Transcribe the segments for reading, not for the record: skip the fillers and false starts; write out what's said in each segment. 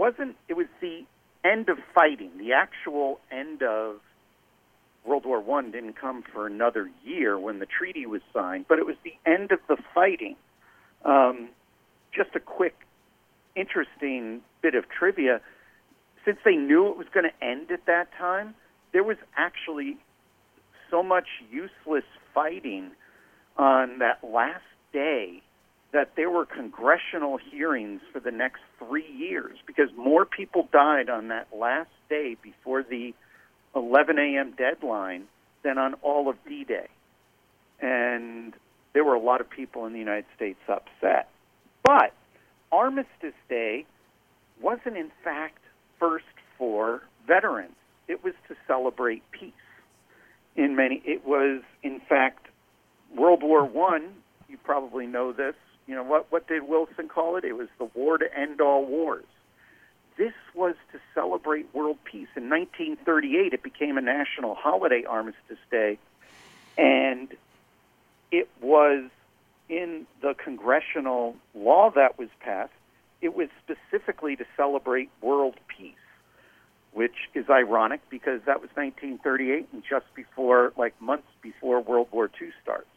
it was the end of fighting. The actual end of World War I didn't come for another year when the treaty was signed, but it was the end of the fighting. Just a quick, interesting bit of trivia. Since they knew it was going to end at that time, there was actually so much useless fighting on that last day that there were congressional hearings for the next 3 years because more people died on that last day before the 11 a.m. deadline than on all of D-Day. And there were a lot of people in the United States upset. But Armistice Day wasn't, in fact, first for veterans. It was to celebrate peace. It was, in fact, World War I. You probably know this. You know, what did Wilson call it? It was the war to end all wars. This was to celebrate world peace. In 1938, it became a national holiday, Armistice Day, and it was in the congressional law that was passed. It was specifically to celebrate world peace, which is ironic because that was 1938 and just before, like months before World War II starts.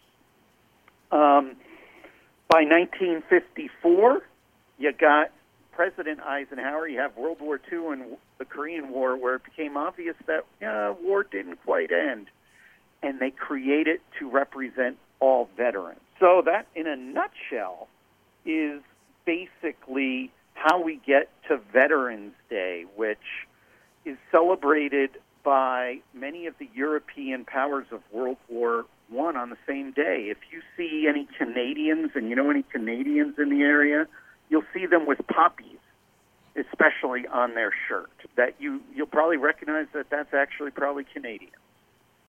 By 1954, you got President Eisenhower. You have World War II and the Korean War, where it became obvious that war didn't quite end, and they created to represent all veterans. So that, in a nutshell, is basically how we get to Veterans Day, which is celebrated by many of the European powers of World War I on the same day. If you see any Canadians, and you know any Canadians in the area, you'll see them with poppies, especially on their shirt. That you'll probably recognize that that's actually probably Canadian.